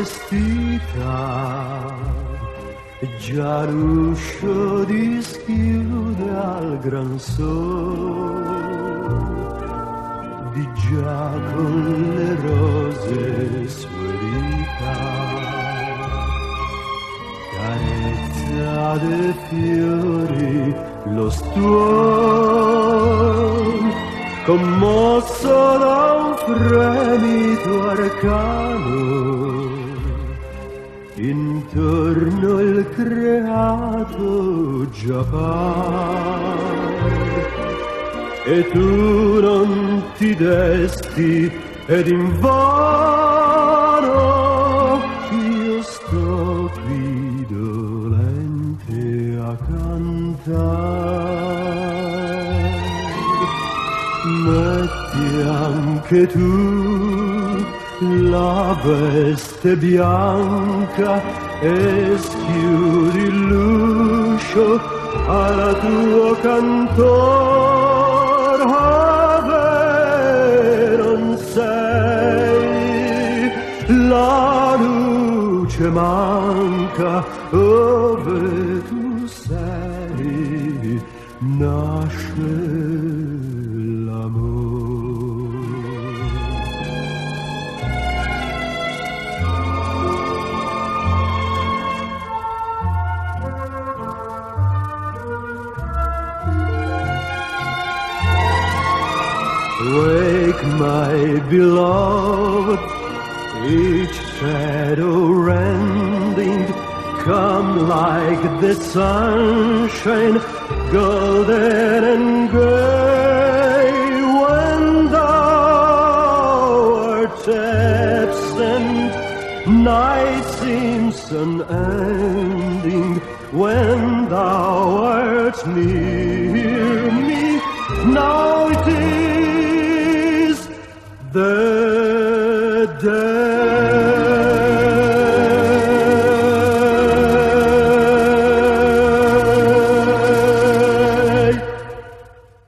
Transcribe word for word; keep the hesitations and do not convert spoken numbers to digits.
vestita, già l'uscio dischiude al gran sole, di già con le rose sue dita, carezza dei fiori lo stuolo, commosso da un fremito arcano, intorno il creato già par, e tu non ti desti ed invano io sto qui dolente a cantare. Metti anche tu la veste bianca e schiudi l'uscio al tuo cantor, ove non sei, la luce manca, ove tu sei, nasce wake, my beloved, each shadow rending, come like the sunshine, golden and gray, when thou art absent, night seems unending, when thou art near me, now it is the day.